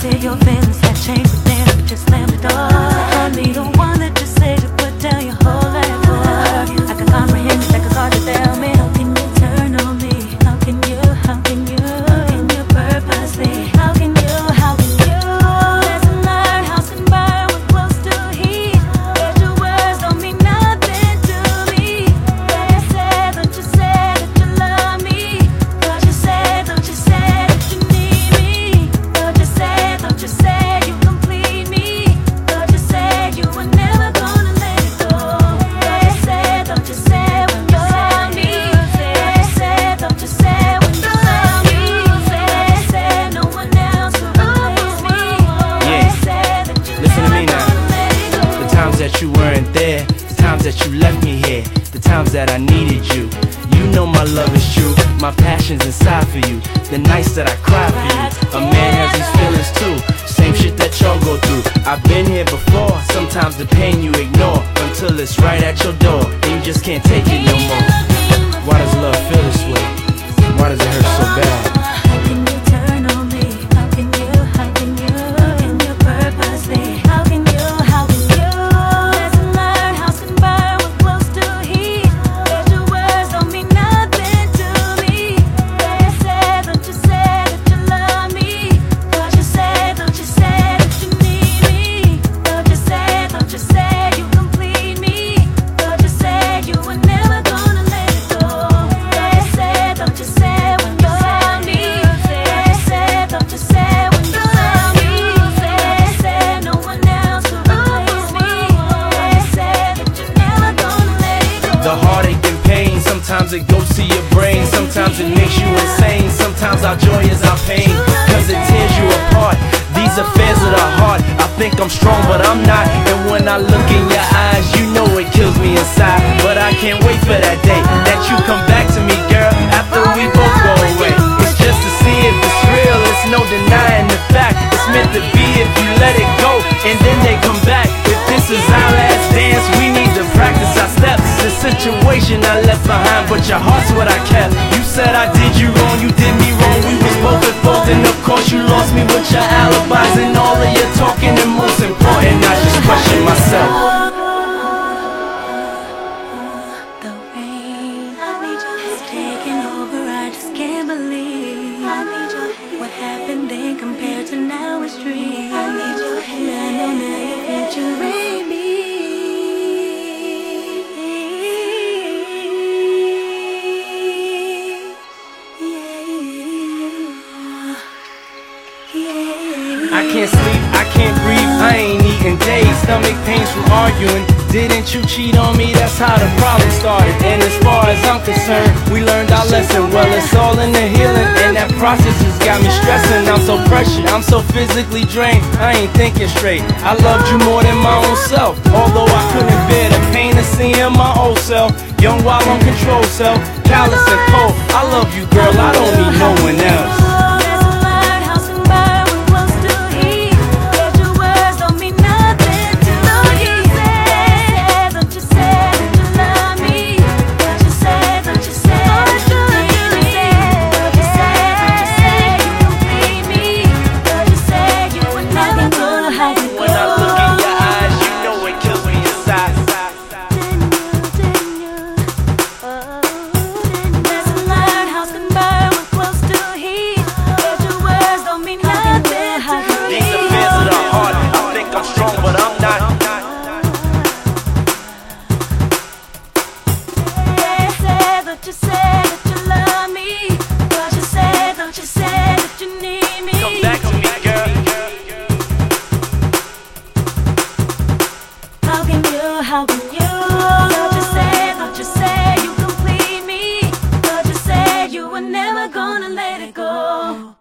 Save your feelings that change within, but just slam the door. I need the one that just say to put down your whole life for. I can comprehend it, like it's hard to tell me. How can you turn on me? How can you purposely? How can you? Lesson learned, house can burn with close to heat. But your words don't mean nothing to me. Don't you say that you love me? Don't you say that you need me? Don't you say you complete me? Don't you say you were never gonna let it go? Don't you say when you love me? Don't you say when you love me? Say no one else will replace me. Listen to me now. The times that you weren't there, the times that you left me here, the times that I needed you. You know my love is true, my passion's inside for you. The nights that I cry for you, a man has these feelings too. Same shit that y'all go through. I've been here before. Sometimes the pain you ignore until it's right at your door and you just can't take it no more. Why does love feel this way? Why does it hurt so bad? How can you turn on me? How can you purposely? How can you? Lesson learned, house can burn with close to heat. But your words don't mean nothing to me. Don't you say that you love me? Don't you say that you need me? Don't you say you complete me? Don't you say you were never gonna let it go? Don't you say when you love me? Don't you say when you love me? Say no one else will replace me. That you're never gonna let it go. The heartache and pain, sometimes it goes to your brain. Sometimes it makes you insane. Sometimes our joy is our pain, cause it tears you apart. These affairs of the heart, I think I'm strong but I'm not. And when I look in your eyes, you know it kills me inside. But I can't wait for that day that you come back to me, girl, after we both go away. It's just to see if it's real, it's no denying the fact. It's meant to be if you let it go, and then they come back. If this is our last dance, we need to practice our steps. The situation I left behind, but your heart's what I kept. You said I did you wrong, you did me wrong. We was both at fault, and of course you lost me with your alibis and all of your talking. And most important, I just question myself. The rain is taking over, I just can't believe what happened then compared to now is dream. I need your hand, I know now your future ain't me. I can't sleep, I can't breathe, I ain't eating days. Stomach pains from arguing. Didn't you cheat on me? That's how the problem started. And as far as I'm concerned, we learned our lesson. Well, it's all in the healing, and that process has got me stressing. I'm so pressured, I'm so physically drained, I ain't thinking straight. I loved you more than my own self, although I couldn't bear the pain of seeing my old self. Young while on control self, callous and cold. I love you, girl, I don't need no one else. How can you? Don't you say you complete me? Don't you say you were never gonna let it go?